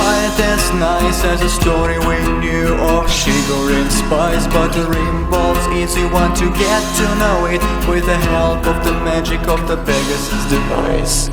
quite as nice as a story we knew of sugar and spice, but the rainbow's easy one to get to know it with the help of the magic of the Pegasus device.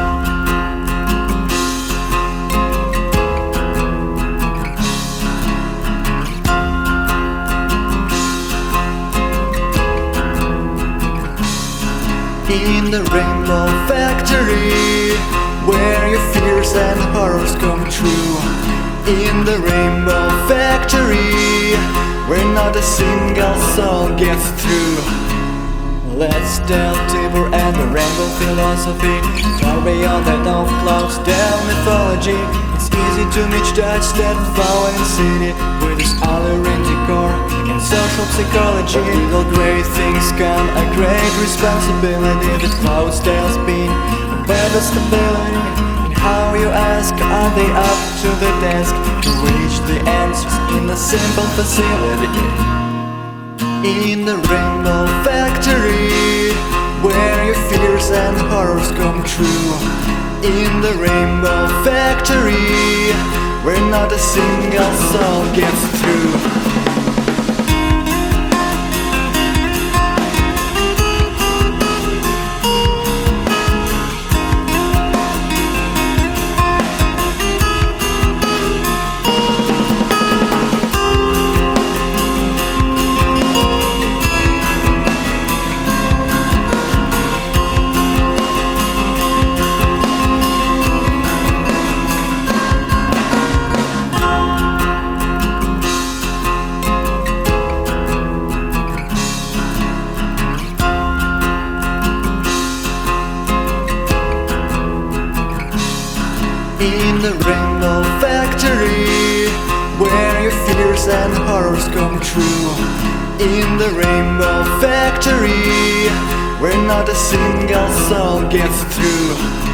In the Rainbow Factory, where your fears and horrors come true. In the Rainbow Factory, where not a single soul gets through. Let's delve deeper and the rainbow philosophy, far beyond that of clouds, down mythology. It's easy to misjudge that flower and city with its alluring decor and social psychology. Little great things come a great responsibility. The clouds tales being a better stability. And how you ask, are they up to the task to reach the answers in a simple facility? In the Rainbow Factory, where your fears and horrors come true. In the Rainbow Factory, where not a single soul gets through. In the Rainbow Factory, where your fears and horrors come true. In the Rainbow Factory, where not a single soul gets through.